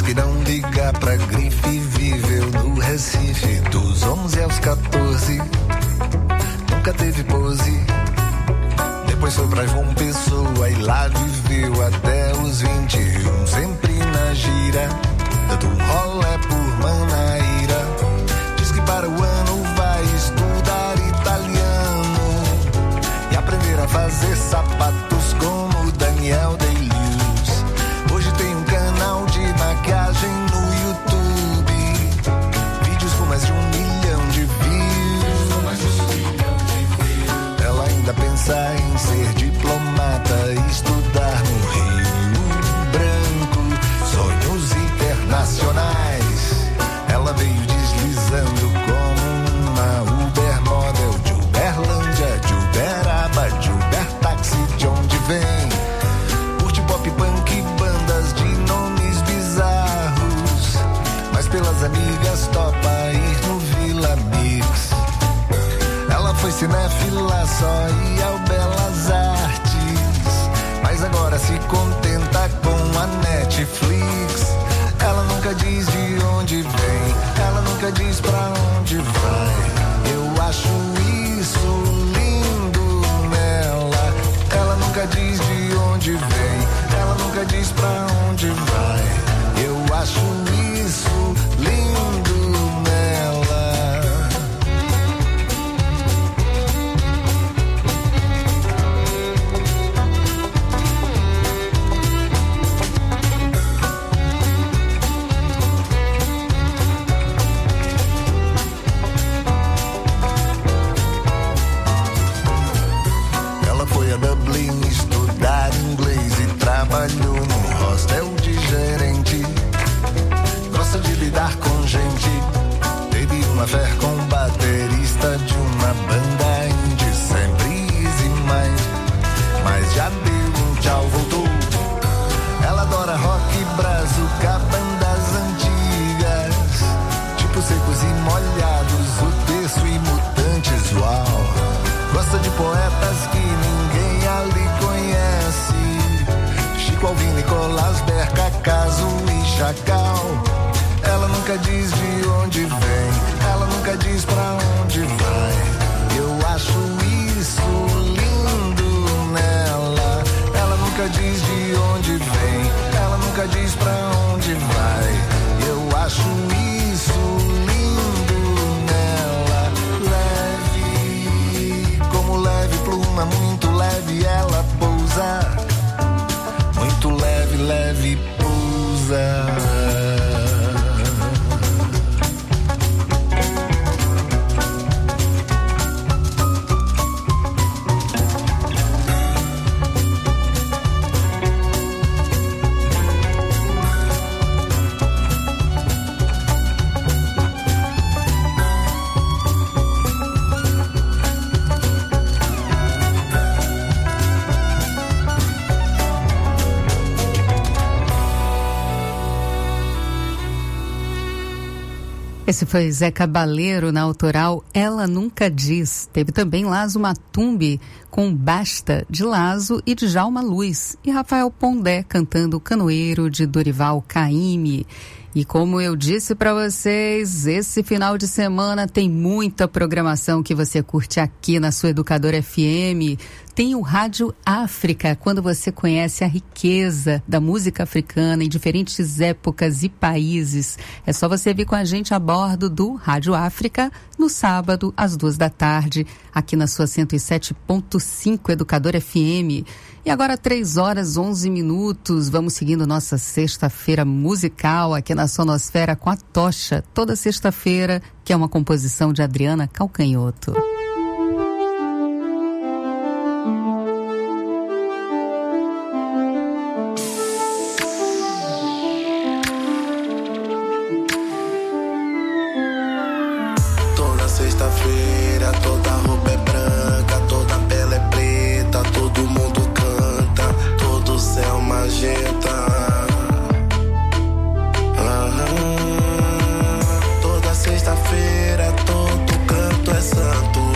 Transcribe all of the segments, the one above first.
que não liga pra grife, viveu no Recife dos 11 aos 14. Nunca teve pose. Depois foi pra João Pessoa e lá viveu até os 21. Sempre na gira, dando um rolé por Manaíra. Diz que para o ano vai estudar italiano e aprender a fazer sapatos como Daniel Day-Lewis. Hoje tem um canal de maquiagem no YouTube, vídeos com mais de 1 milhão de views. Ela ainda pensa em ser diplomata e estudar no Rio Branco, sonhos internacionais. Ela veio deslizando como uma Uber model de Uberlândia, de Uberaba, de Ubertáxi, de onde vem. Curte pop punk, bandas de nomes bizarros, mas pelas amigas topa ir no Vila Mix. Ela foi cinéfila, só ia ao Belas Artes, mas agora se contenta com a Netflix. Ela nunca diz de onde vem, ela nunca diz pra onde vai. Eu acho isso lindo nela. Ela nunca diz de onde vem, ela nunca diz pra onde vai. Eu acho isso lindo nela. Dublin estudar inglês e trabalhou num hostel de gerente. Gosta de lidar com gente. Teve uma fé com baterista de uma banda indie, sempre easy mind, mas já deu um tchau, voltou. Ela adora rock, brazuca, bandas antigas, tipo Secos e Molhados, O Terço e Mutantes, uau. Gosta de poetas que ninguém ali conhece, Chico Alvim, Nicolás Berca, Caso e Chacal. Ela nunca diz de onde vem, ela nunca diz pra onde vai. Eu acho isso lindo nela. Ela nunca diz de onde vem, ela nunca diz pra onde vai. Eu acho isso lindo nela. Leve, como leve pluma, muito leve ela pousa. Muito leve, leve pousa. Esse foi Zé Cabaleiro na autoral Ela Nunca Diz. Teve também Lazo Matumbi com Basta, de Lazo e de Djalma Luz. E Rafael Pondé cantando Canoeiro, de Dorival Caymmi. E como eu disse para vocês, esse final de semana tem muita programação que você curte aqui na sua Educadora FM. Tem o Rádio África, quando você conhece a riqueza da música africana em diferentes épocas e países. É só você vir com a gente a bordo do Rádio África no sábado, às 14h, aqui na sua 107.5 Educadora FM. E agora 3h11, vamos seguindo nossa sexta-feira musical aqui na Sonosfera com a Tocha, toda sexta-feira, que é uma composição de Adriana Calcanhoto. Toda sexta-feira, toda roupa é branca, toda pele é preta, todo mundo canta, todo céu magenta. Toda sexta-feira, todo canto é santo.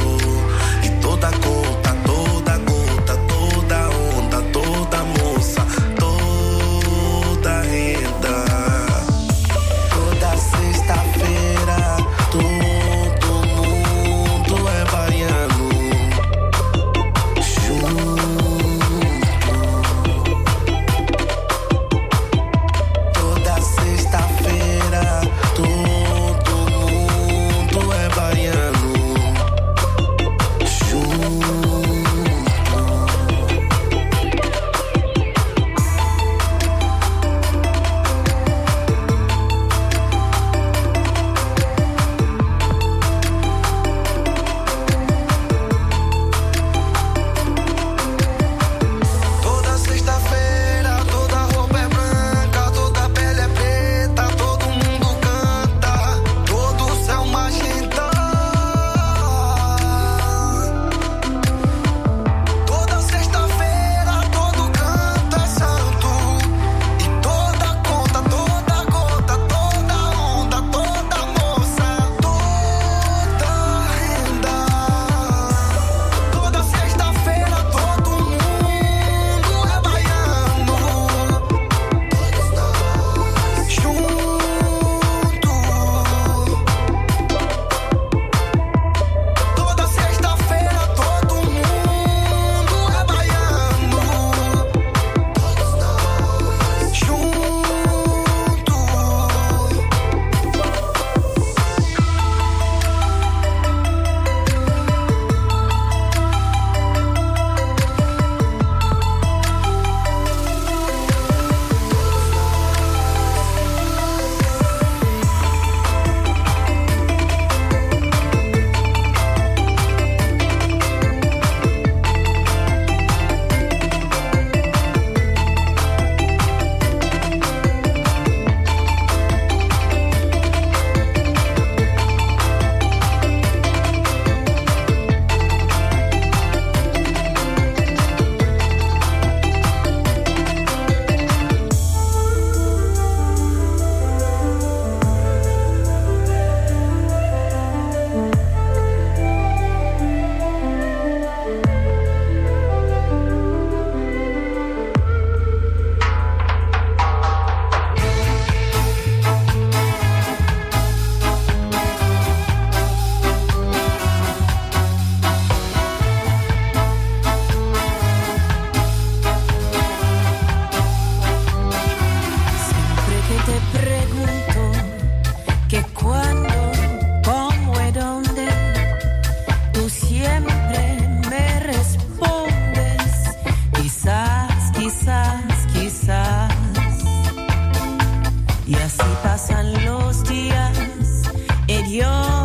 Y así pasan los días y yo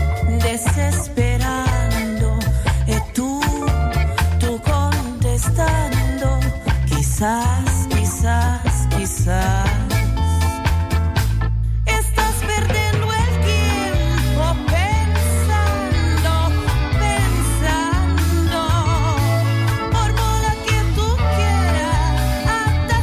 desesperando y tú contestando, quizás, quizás, quizás. Estás perdiendo el tiempo pensando, pensando, por moda que tú quieras, hasta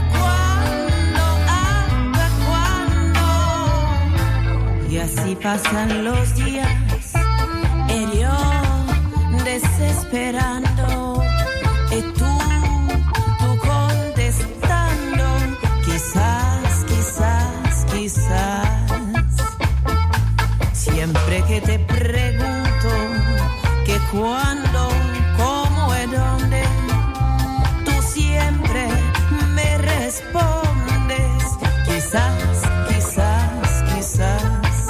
cuándo. Y así pasan los días y yo desesperando y tú contestando, quizás, quizás, quizás. Siempre que te pregunto que cuándo, cómo y dónde, tú siempre me respondes, quizás, quizás, quizás.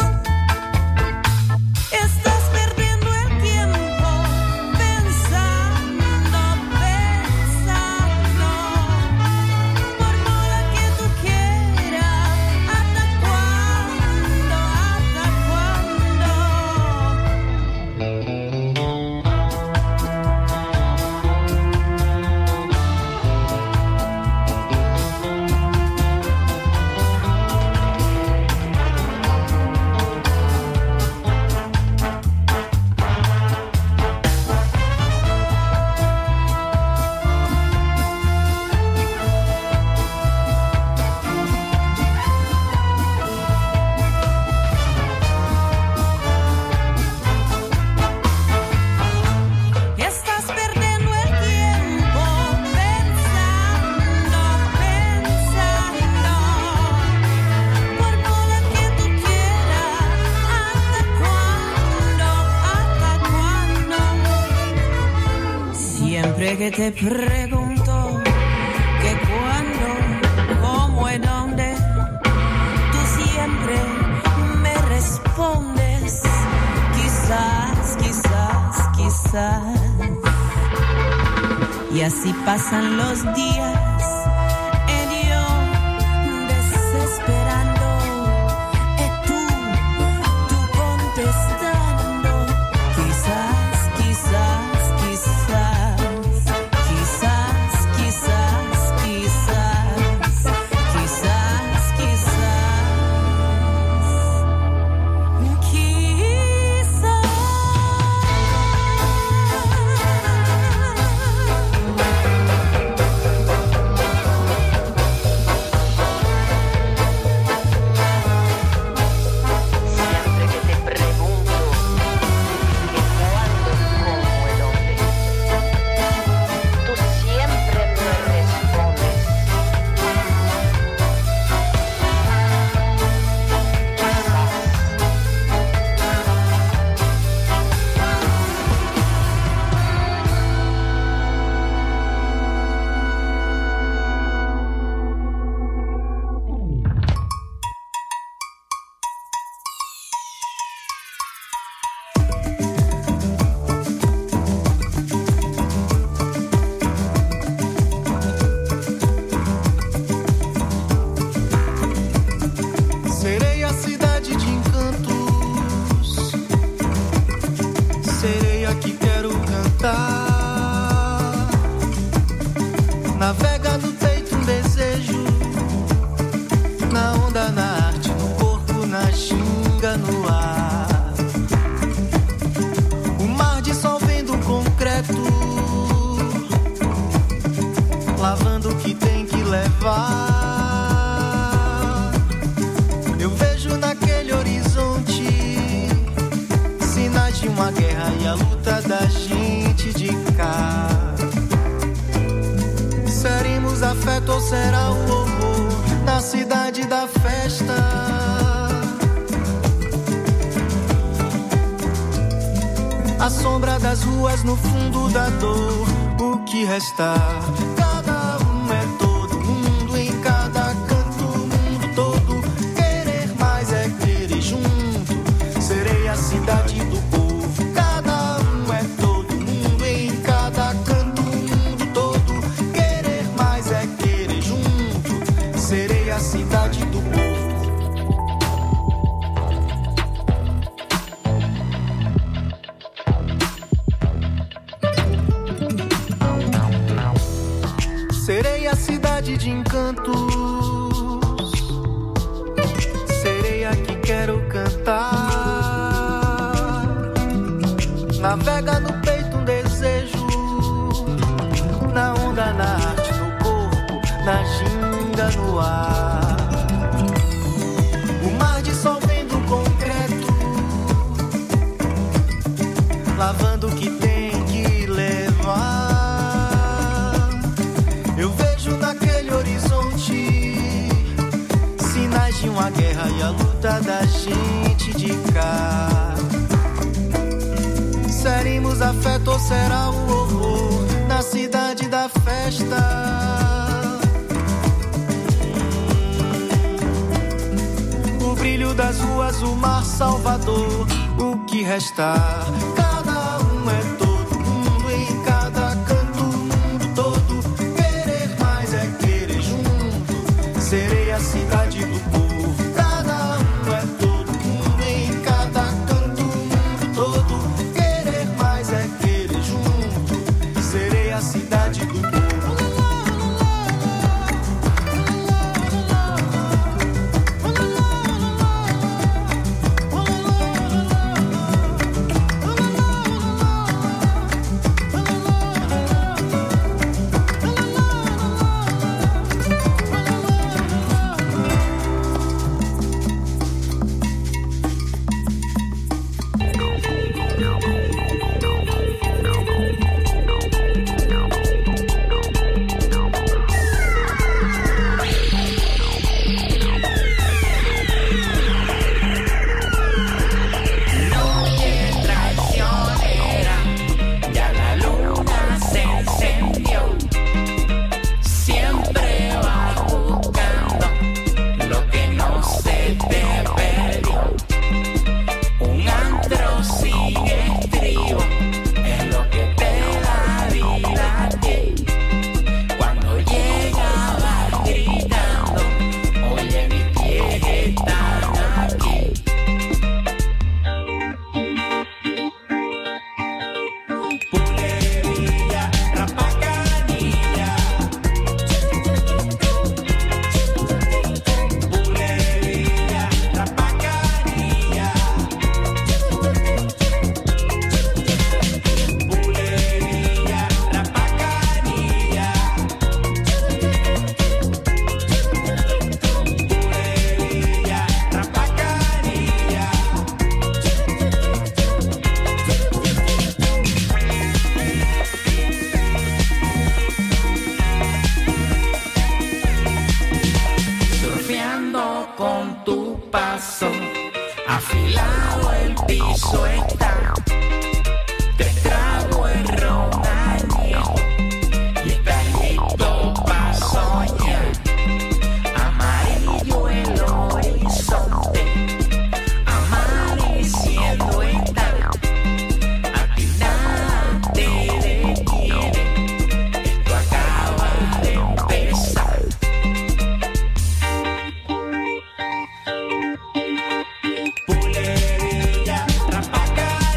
Estás perdiendo el tiempo pensando, pensando, por moda que tú quieras, hasta cuándo, hasta cuándo. Estás perdiendo el tiempo pensando, pensando, por moda que tú quieras, hasta cuándo. Siempre que te pregunto que cuándo, cómo y dónde, tú siempre me respondes, quizás, quizás, quizás. Y así pasan los días y yo desesperando y tú contestando, quizás, quizás, quizás, quizás, quizás, quizás, quizás, siempre que te pregunto que cuándo, cómo y dónde, tú siempre me respondes, Serei a cidade de encantos, serei a que quero cantar. Navega no peito um desejo, na onda, na arte, no corpo, na ginga, no ar. O mar dissolvendo o concreto, lavando o que tem que levar. Eu vejo naquele horizonte sinais de uma guerra e a luta da gente de cá. Seremos afeto ou será o horror na cidade da festa? A sombra das ruas no fundo da dor, o que restar? Cada um é todo mundo em cada canto, o mundo todo. Querer mais é querer junto. Serei a cidade do povo. Cada um é todo mundo em cada canto, o mundo todo. Querer mais é querer junto. Serei a cidade do povo. Navega no peito um desejo, na onda, na arte, no corpo, na ginga, no ar. O mar dissolvendo o concreto, lavando o que tem que levar. Eu vejo naquele horizonte sinais de uma guerra e a luta da gente de cá. Serimos afeto ou será o horror na cidade da festa? O brilho das ruas, o mar Salvador, o que restar? Cada um é todo mundo, em cada canto, o mundo todo. Querer mais é querer junto, serei a cidade do povo. Cada um é todo mundo, em cada canto, o mundo todo. Querer mais é querer junto, serei a cidade do povo. Bulería, Rapacá.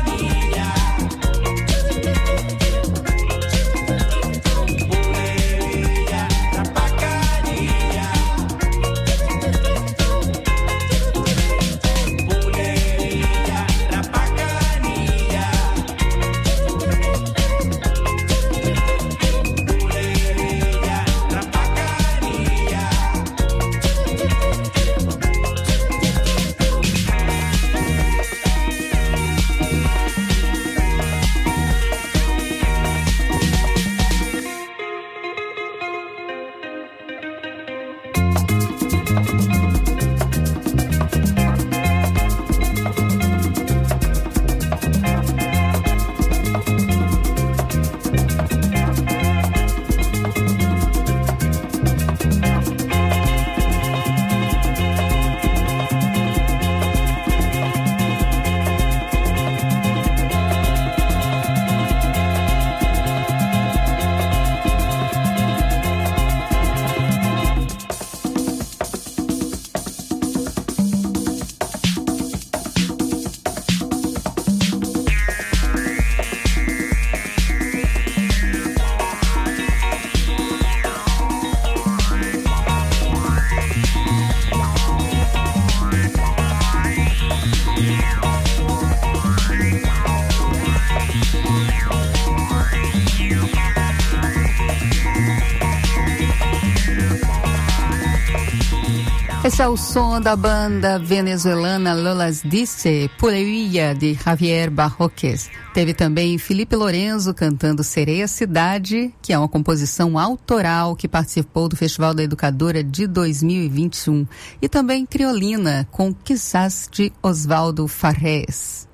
Esse é o som da banda venezuelana Lolas Dice, Poesia, de Javier Barroques. Teve também Felipe Lorenzo cantando Sereia Cidade, que é uma composição autoral que participou do Festival da Educadora de 2021. E também Criolina, com Quizás, de Osvaldo Farrés.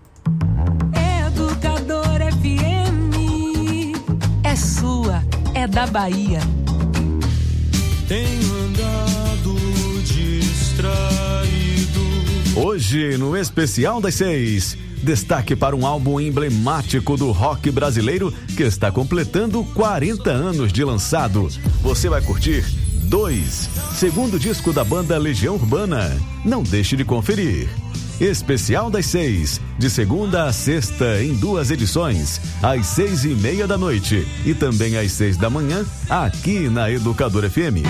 Educadora FM é sua, é da Bahia. Tenho andado distraído. Hoje, no Especial das 6, destaque para um álbum emblemático do rock brasileiro que está completando 40 anos de lançado. Você vai curtir 2, segundo disco da banda Legião Urbana. Não deixe de conferir. Especial das 6, de segunda a sexta, em 2 edições, às 6:30 da noite e também às 6 da manhã, aqui na Educadora FM.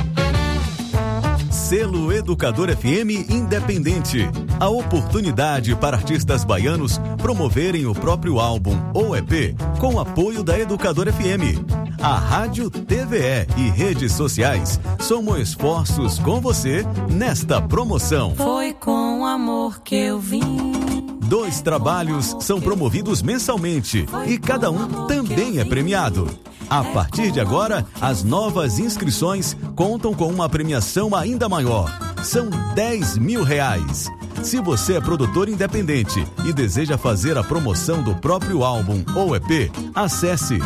Selo Educadora FM Independente. A oportunidade para artistas baianos promoverem o próprio álbum ou EP com apoio da Educadora FM. A Rádio, TVE e redes sociais somam esforços com você nesta promoção. Foi com amor que eu vim. 2 trabalhos são promovidos mensalmente e cada um também é premiado. A partir de agora, as novas inscrições contam com uma premiação ainda maior. São R$10.000. Se você é produtor independente e deseja fazer a promoção do próprio álbum ou EP, acesse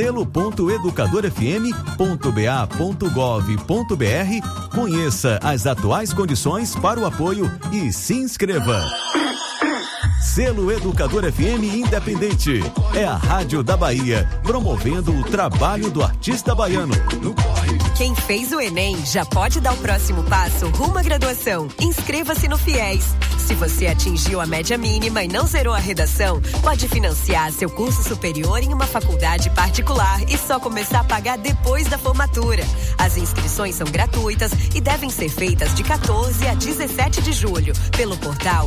selo.educadorfm.ba.gov.br, conheça as atuais condições para o apoio e se inscreva. Selo Educador FM Independente. É a Rádio da Bahia, promovendo o trabalho do artista baiano. Quem fez o Enem já pode dar o próximo passo rumo à graduação. Inscreva-se no FIES. Se você atingiu a média mínima e não zerou a redação, pode financiar seu curso superior em uma faculdade particular e só começar a pagar depois da formatura. As inscrições são gratuitas e devem ser feitas de 14 a 17 de julho pelo portal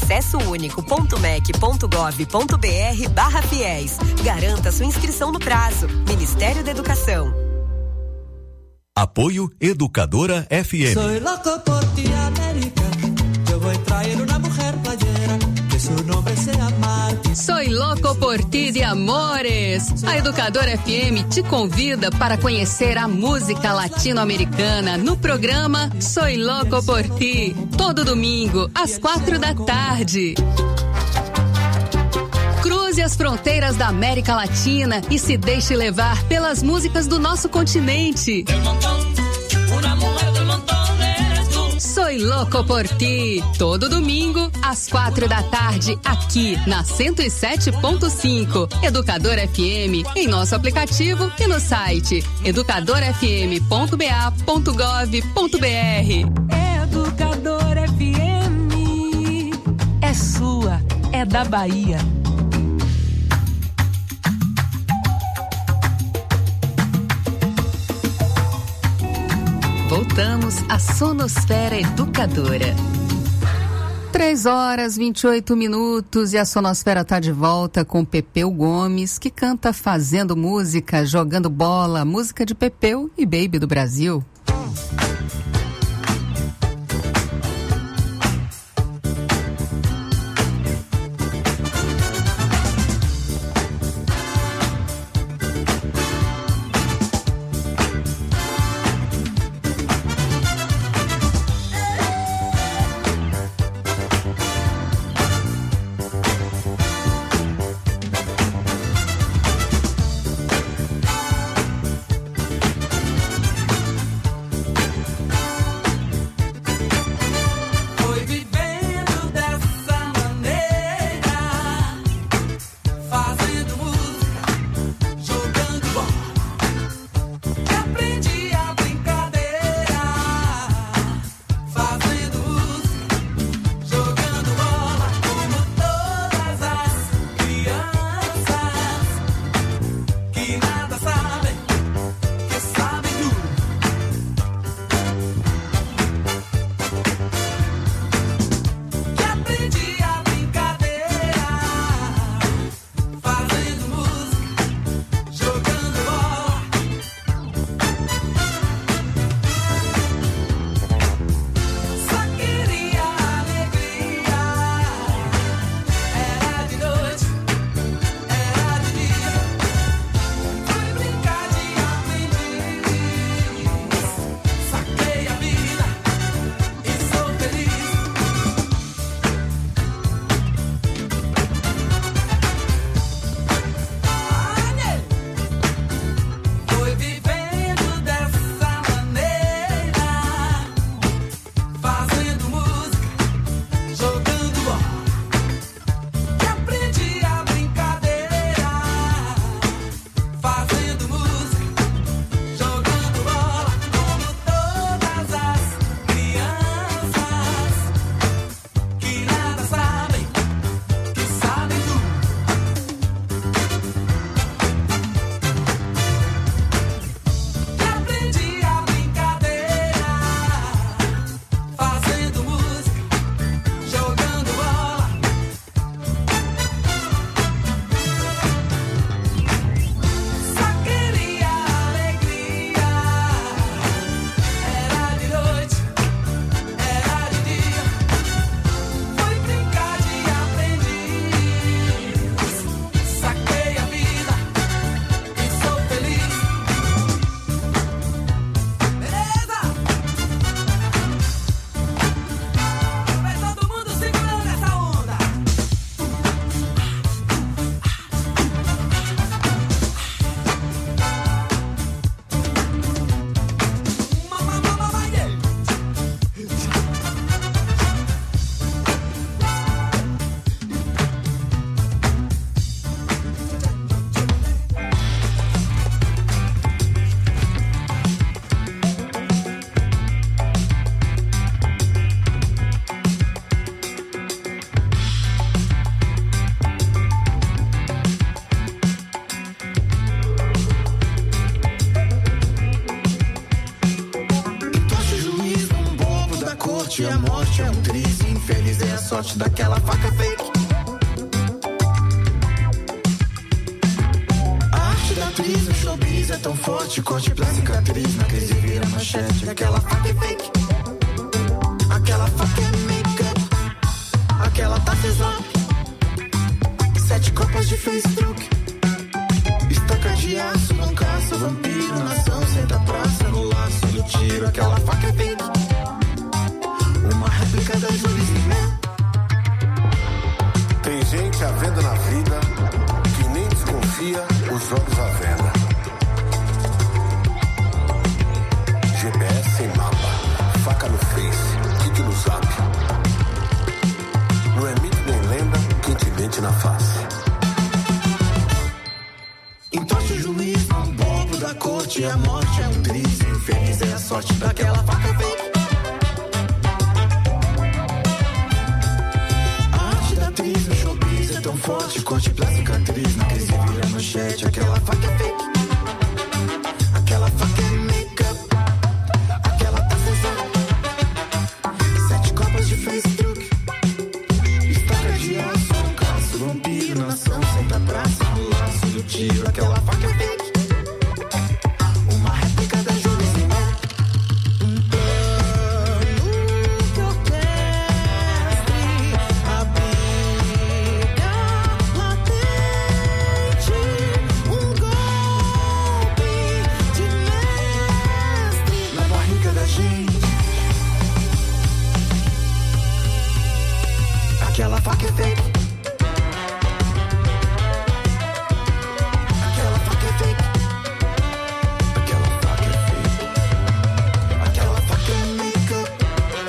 acessounico.mec.gov.br/FIES. Garanta sua inscrição no prazo. Ministério da Educação. Apoio Educadora FM. Soy loco por ti, América. Eu vou trair uma mulher playera, que seu nome sea Martín. Soy Loco por Ti de Amores. A Educadora FM te convida para conhecer a música latino-americana no programa Soy Loco por Ti, todo domingo às 4 da tarde. Cruze as fronteiras da América Latina e se deixe levar pelas músicas do nosso continente. Soy Loco por Ti, todo domingo às 4 da tarde, aqui na 107.5 Educador FM, em nosso aplicativo e no site educadorfm.ba.gov.br. Educador FM é sua, é da Bahia. Voltamos à Sonosfera Educadora. 3h28 e a Sonosfera está de volta com Pepeu Gomes, que canta Fazendo Música, Jogando Bola, música de Pepeu e Baby do Brasil. morte é um triz, infeliz é a sorte daquela faca fake. A arte da atriz, o showbiz é tão forte, corte pra cicatriz, na crise vira manchete. Aquela faca é fake, aquela faca é make-up, aquela tá flop, 7 copas de Facebook, estaca de aço, não caça, vampiro, nação, senta praça, no laço do tiro, aquela faca é fake, uma réplica da Julie Zimmer. Tem gente à venda na vida que nem desconfia os olhos à venda. GPS sem mapa, faca no Face, kick no Zap. Não é mito nem lenda quem te mente na face. Entorce o juiz num bobo da corte, a morte é um triz, infeliz é a sorte daquela faca fake. A arte da atriz, o showbiz é tão forte, corte pra cicatriz, na crise vira manchete. Aquela faca é fake, aquela faca é make-up, aquela tá cesar, 7 copas de Facebook, estaca de aço, um caço, vampiro, nação, senta praça, no laço do tiro, aquela faca é fake, uma réplica da Julie Zimmer. Um plano que orquestre a briga latente, um golpe de mestre na barriga da gente. Aquela faca é fake, aquela faca é fake, aquela faca é fake, aquela faca é make-up,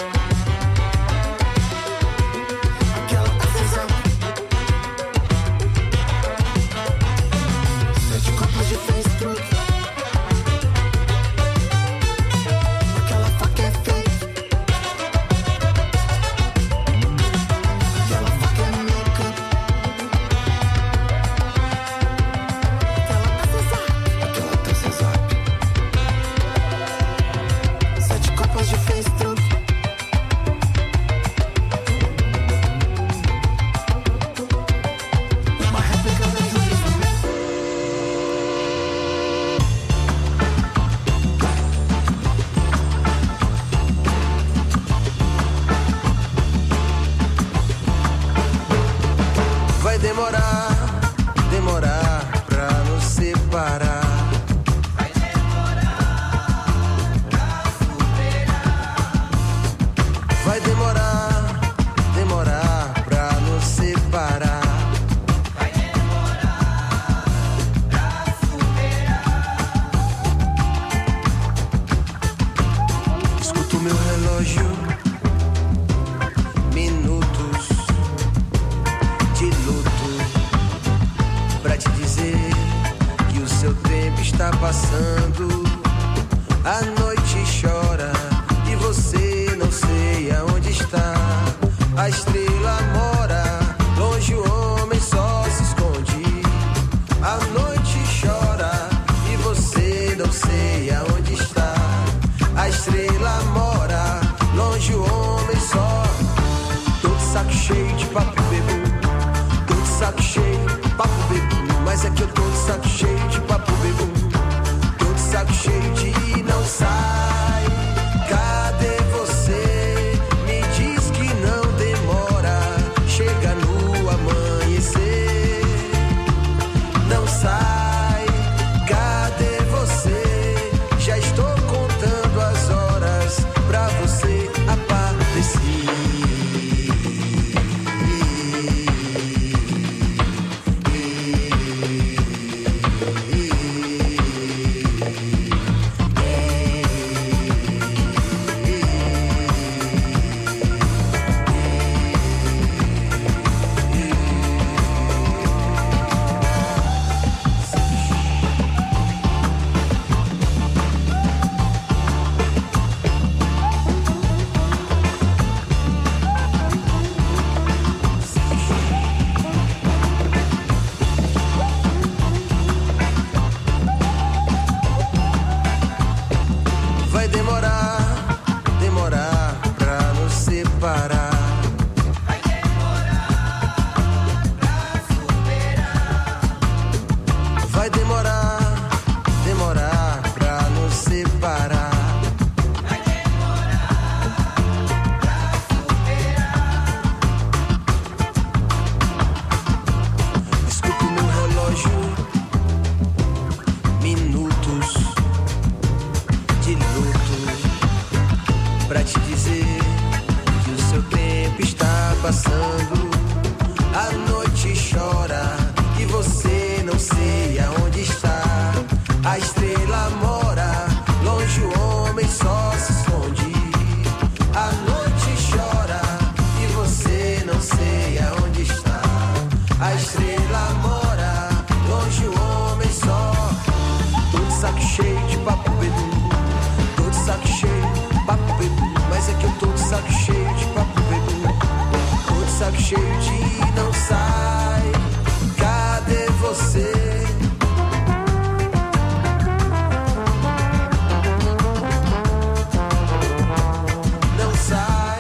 aquela acesa, 7 copas de Facebook, aquela faca é fake, aquela faca é make-up, aquela tá cesar, 7 copas de Facebook, uma réplica da Julie Zimmer. Vai demorar pra nos separar. Vai demorar pra superar. Vai demorar pra nos separar. Vai demorar pra superar. Escuto meu relógio, minutos de luto, pra te dizer que o seu tempo está passando. A noite chora e você não sei aonde está. A estrela mora longe, o homem só se esconde. A noite chora e você não sei aonde está. A estrela mora longe, o homem só. Tô de saco cheio de papo bebo, tô de saco cheio, papo bebo. Mas é que eu tô de saco cheio de papo bebo, tô de saco cheio de não sai. Cadê você? Me diz que não demora. separar. Vai demorar pra superar. Vai demorar, demorar pra nos separar. Vai demorar pra superar. Escuto no relógio minutos de luto pra te dizer que o seu tempo está passando. A noite chora e você não sei aonde está. A estrela mora longe, o homem só se esconde. A noite chora e você não sei aonde está. A estrela mora longe, o homem só. Tô de saco cheio de papo bedu. Tô de saco cheio, papo bedu. Mas é que eu tô de saco cheio de papo bedu. Tô de saco cheio de não sai. Cadê você? Não sai.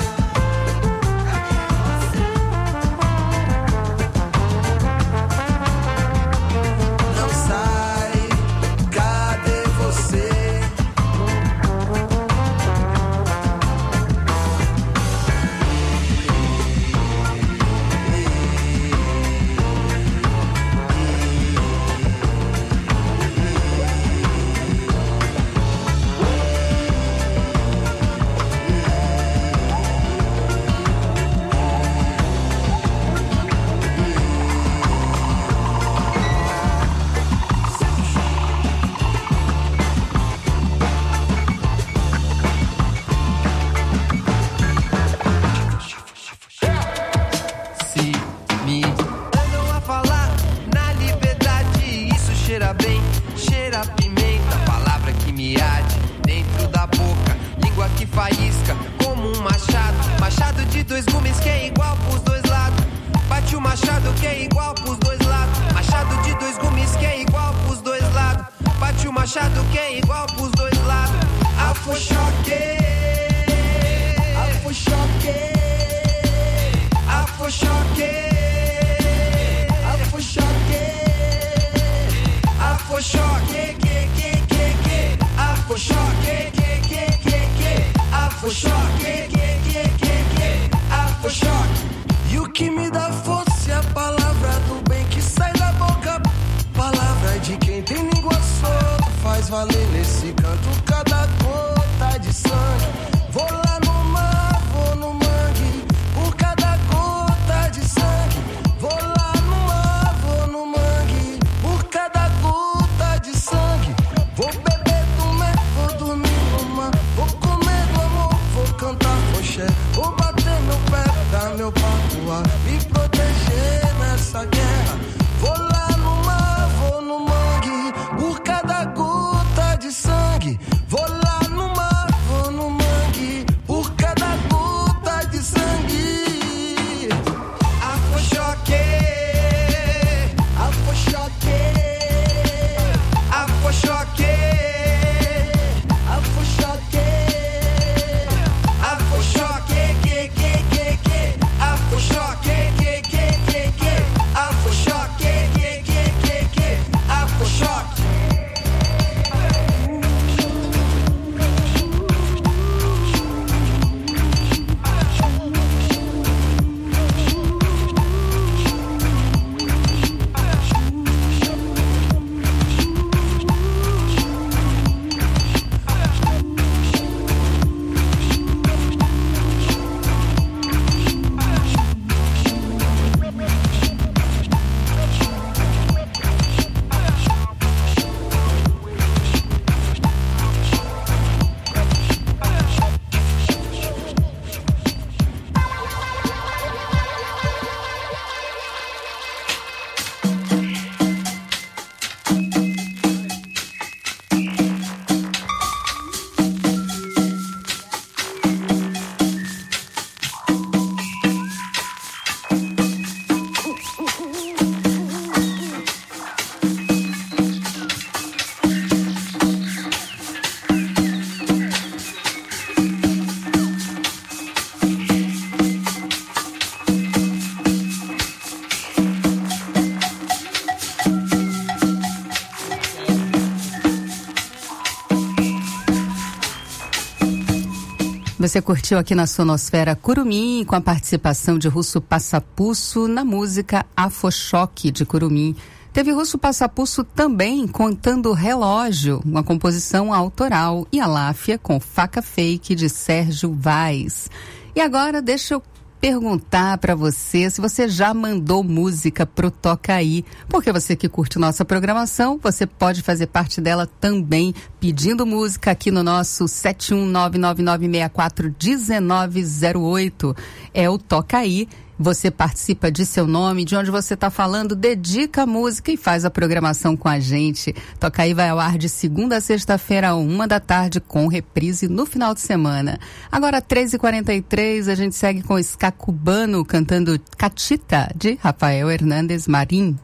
Não sai. Cadê você? Se me andam a falar na liberdade, isso cheira bem, cheira a pimenta. Palavra que me arde dentro da boca, língua que faísca como um machado. Machado de dois gumes que é igual pros dois lados. Bate o machado que é igual pros dois lados. Machado de dois gumes que é igual pros dois lados. Bate o machado que é igual pros dois lados. Afoxoque, afoxoque. Afoxoque, afoxoque, afoxoque, que, afoxoque, que, afoxoque, que, afoxoque. E o que me dá força é a palavra do bem que sai da boca. Palavra de quem tem língua solta, faz valer nesse canto cada gota de sangue. Vou lá no mar, vou no mangue, por cada gota de sangue. Vou lá no mar, vou no mangue, por cada gota de sangue. Vou beber do mar, vou dormir no mar, vou comer do amor, vou cantar foché, vou bater meu pé, dar meu patuá, me proteger nessa guerra. Vou lá no mar, vou no mangue, por cada gota de sangue. Vou lá no mar, vou no mangue, por cada gota de sangue. Afoxoque, afoxoque, afoxoque, afoxoque, afoxoque, que, afoxoque, que, afoxoque. Você curtiu aqui na Sonosfera Curumim, com a participação de Russo Passapusso na música Afochoque de Curumim. Teve Russo Passapusso também cantando Relógio, uma composição autoral, e Aláfia com Faca Fake de Sérgio Vaz. E agora deixa eu perguntar para você se você já mandou música pro Toca Aí, porque você que curte nossa programação, você pode fazer parte dela também, pedindo música aqui no nosso 71999641908. É o Toca Aí. Você participa de seu nome, de onde você está falando, dedica a música e faz a programação com a gente. Toca Aí vai ao ar de segunda a sexta-feira, 13h, com reprise no final de semana. Agora, 13h43, a gente segue com o Ska Cubano cantando Catita, de Rafael Hernández Marim.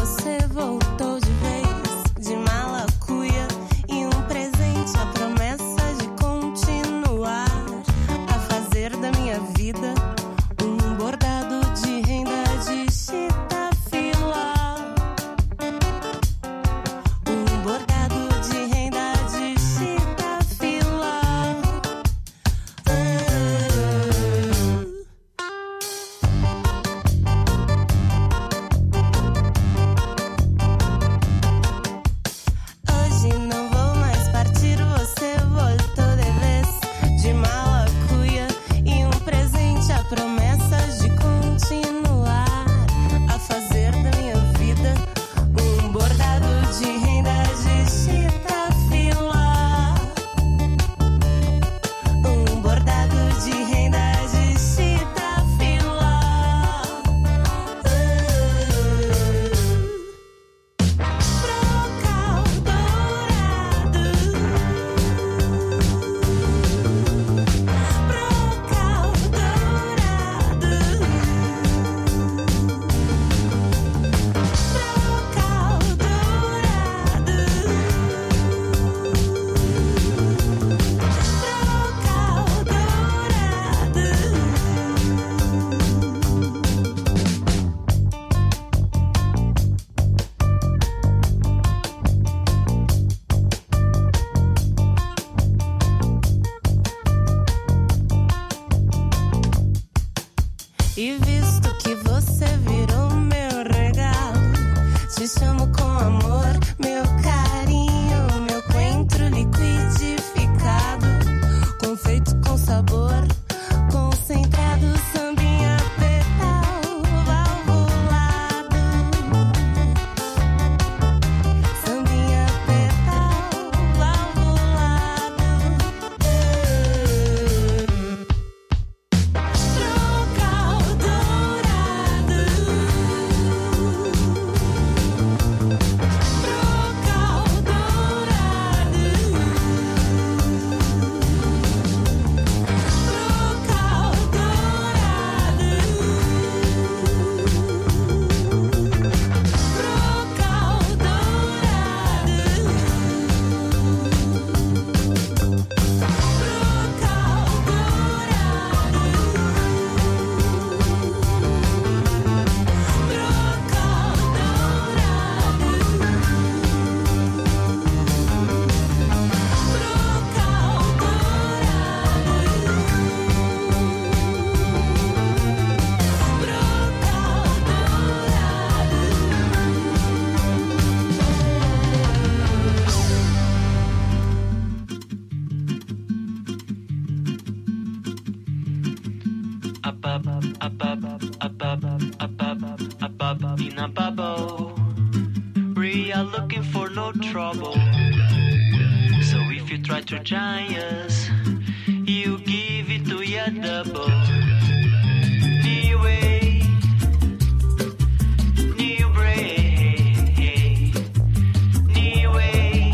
você voltou de vez, de mala cuia e um presente, a promessa de continuar a fazer da minha vida um bordado de renda de chita fila. Um bordado de renda de chita fila. Hoje não vou mais partir, você voltou de vez, de mala cuia e um presente, a promessa de continuar a fazer da minha vida um bordado de renda de chita fila. Um bordado de renda de chita fila. Brocal dourado. Brocal dourado. Brocal E visto que você virou meu regalo, te chamo com amor, meu carinho, meu coentro liquidificado, confeito com sabor, concentrado, sambinha petal, valvulado. Sambinha petal, valvulado. Brocal dourado. Brocal dourado. Brocal above in a bubble. We are looking for no trouble. So if you try to join us, you give it to your double. New way, new brain, new way,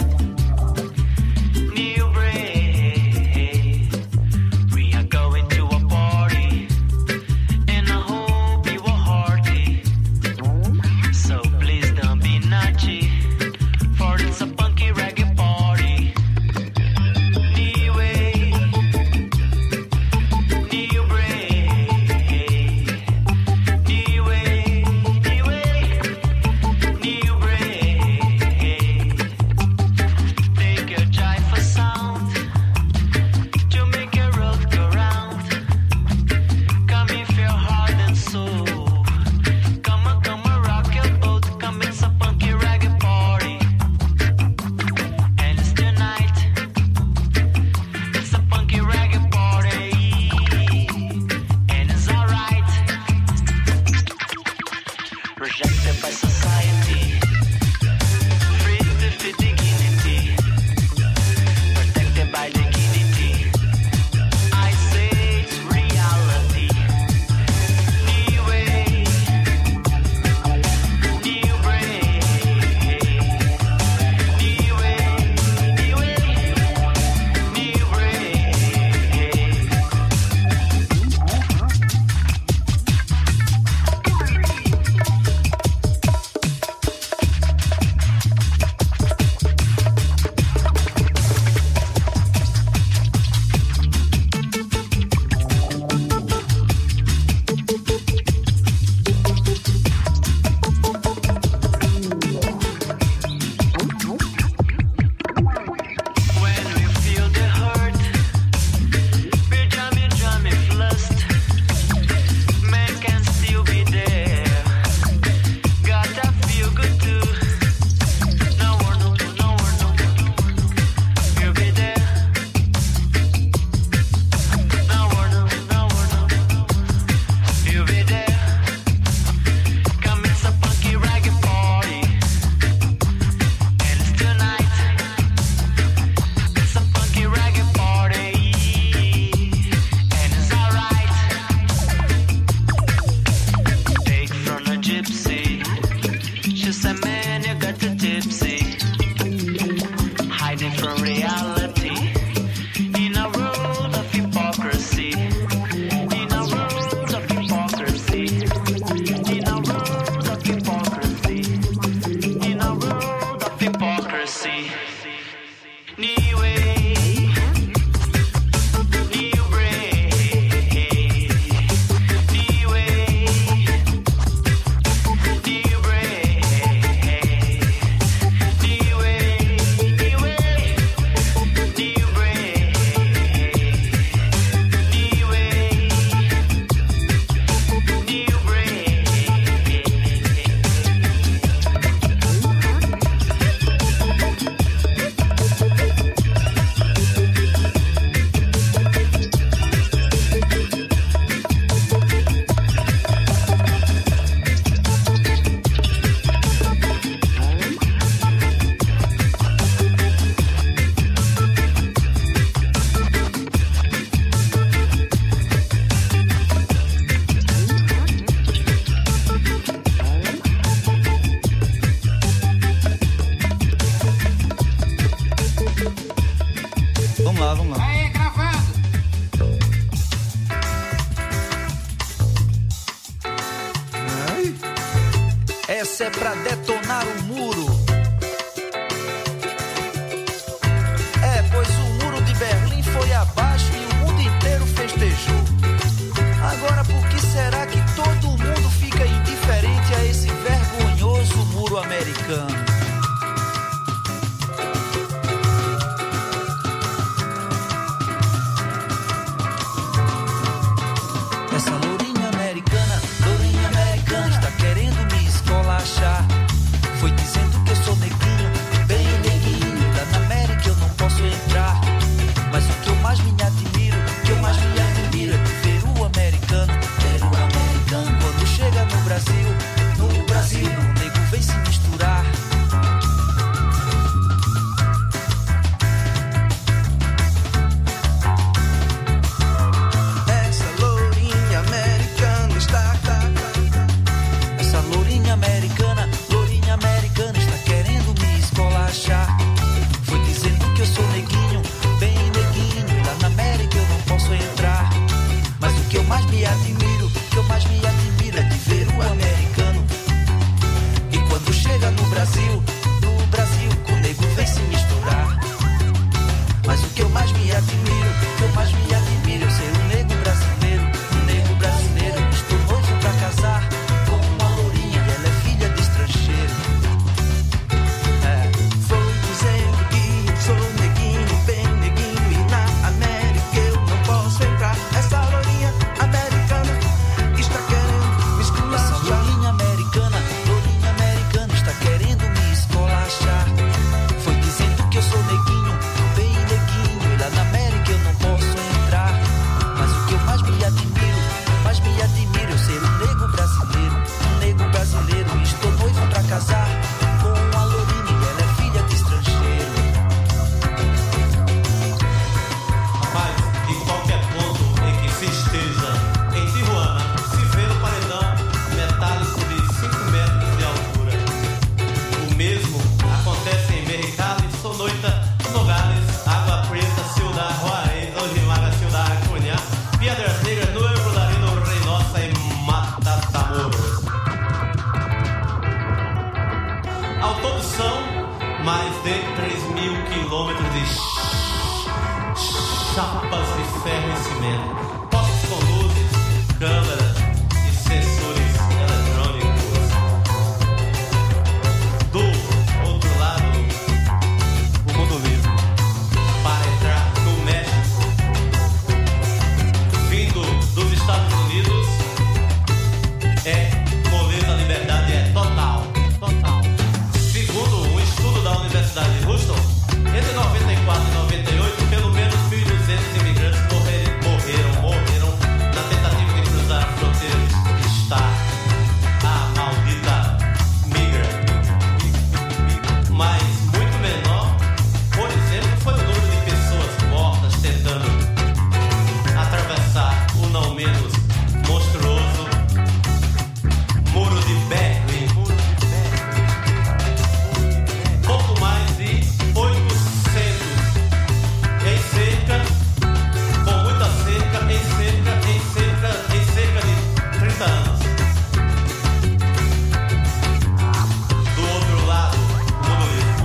new brain. We are going to a party, and I hope you are hearty. So please don't be naughty, for it's a funky reggae party. New way, new brain, new way, new way, new brain. Take your jive for sound to make your road go round. Come if your heart and soul. Come on, rock your boat. Come, it's a funky reggae party. And it's tonight. It's a funky reggae party. And it's alright. Rejected by society. Free to fit dignity. Protected by dignity. I say it's reality. New way, new brain, new way, new way, new brain. essa é pra detonar o muro. Pois o muro de Berlim foi abaixo e o mundo inteiro festejou. Agora por que será que todo mundo fica indiferente a esse vergonhoso muro americano? Essa lourinha americana está querendo me escolachar. Foi dizendo que eu sou neguinho, bem neguinho, lá na América eu não posso entrar. Mas o que eu mais me admiro, é de ver o americano, quando chega no Brasil, o nego vem se misturar. Essa lourinha americana está querendo me escolachar. Foi dizendo que eu sou neguinho, bem neguinho, e lá na América eu não posso entrar. Mas o que eu mais me admiro, é de ver o americano. E quando chega no Brasil, o nego vem se misturar. Mas o que eu mais me admiro, é ser um nego brasileiro, Estou noivo pra casar com uma lourinha e ela é filha de estrangeiro. Foi dizendo que eu sou neguinho, bem neguinho, e na América eu não posso entrar. Essa lourinha americana está querendo me esculachar. Essa lourinha americana está querendo me escolachar. Foi dizendo que eu sou neguinho, bem neguinho, e lá na América eu não posso entrar. Mas o que eu mais me admiro, é ser um nego brasileiro, Estou noivo pra casar com uma lourinha e ela é filha de estrangeiro. Rapaz, em qualquer ponto em que se esteja em Tijuana, se vê no paredão metálico de 5 metros de altura. O mesmo acontece em Mexicali, Sonoita, Nogales, Água Preta, Ciudad Juárez, Ojimaga, Ciudad Acuña, Piedras Negras, Nuevo Laredo, Reynosa e Matamoros. Ao todo são mais de 3.000 quilômetros de chapas de ferro e cimento, postes com luzes, câmeras e sensores eletrônicos. Do outro lado, o mundo livre. Para entrar no México, vindo dos Estados Unidos, moleza, a liberdade é total. Segundo um estudo da Universidade de Houston, entre 94 e 98, pelo menos 1.200 imigrantes morreram na tentativa de cruzar a fronteira que está a maldita migra. Mas muito menor, por exemplo, foi o número de pessoas mortas tentando atravessar o não menos monstruoso Muro de Berlim. Pouco mais de 800 em cerca, com muita cerca, em cerca de 30 anos. Do outro lado, o mundo livre.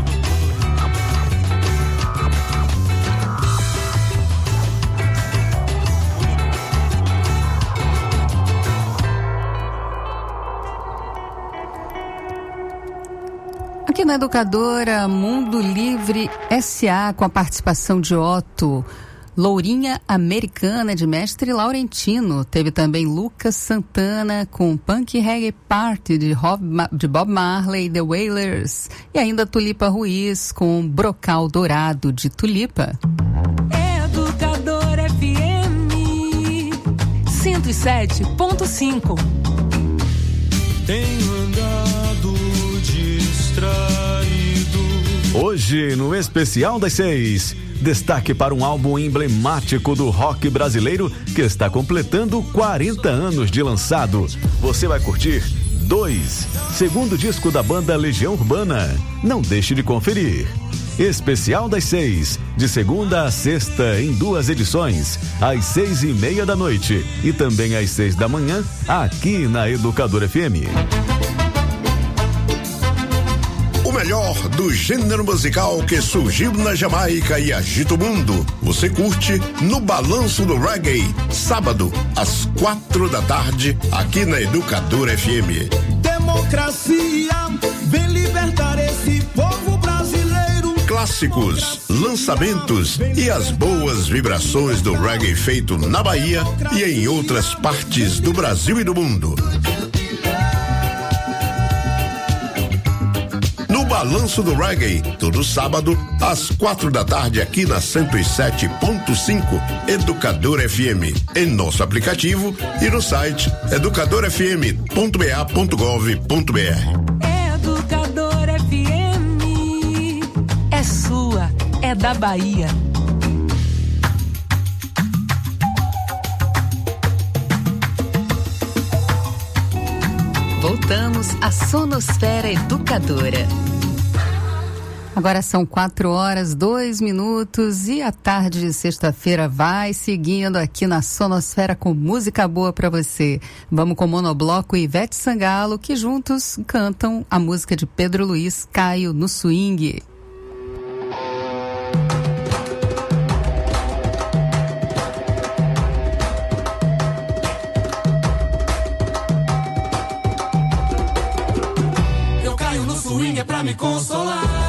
Aqui na Educadora, Mundo Livre S.A., com a participação de Otto. Lourinha Americana, de Mestre Laurentino. Teve também Lucas Santana, com Punk Reggae Party, de Bob Marley, The Wailers. E ainda Tulipa Ruiz, com Brocal Dourado, de Tulipa. Educadora FM 107.5. Tenho andado distraído. Hoje, no Especial das 6, destaque para um álbum emblemático do rock brasileiro que está completando 40 anos de lançado. Você vai curtir 2, segundo disco da banda Legião Urbana. Não deixe de conferir. Especial das 6, de segunda a sexta, em 2 edições, às 6:30 da noite e também às 6 da manhã, aqui na Educadora FM. O melhor do gênero musical que surgiu na Jamaica e agita o mundo. Você curte no Balanço do Reggae, sábado, às 4h, aqui na Educadora FM. Democracia, vem libertar esse povo brasileiro. Clássicos, lançamentos e as boas vibrações do reggae feito na Bahia e em outras partes do Brasil e do mundo. No Balanço do Reggae, todo sábado, às 4h, aqui na 107.5 Educadora FM, em nosso aplicativo e no site educadorfm.ba.gov.br. Educadora FM é sua, é da Bahia. Voltamos à Sonosfera Educadora. Agora são 4h02 e a tarde de sexta-feira vai seguindo aqui na Sonosfera com música boa pra você. Vamos com Monobloco e Ivete Sangalo, que juntos cantam a música de Pedro Luiz, Caio no Swing. Eu caio no swing é pra me consolar.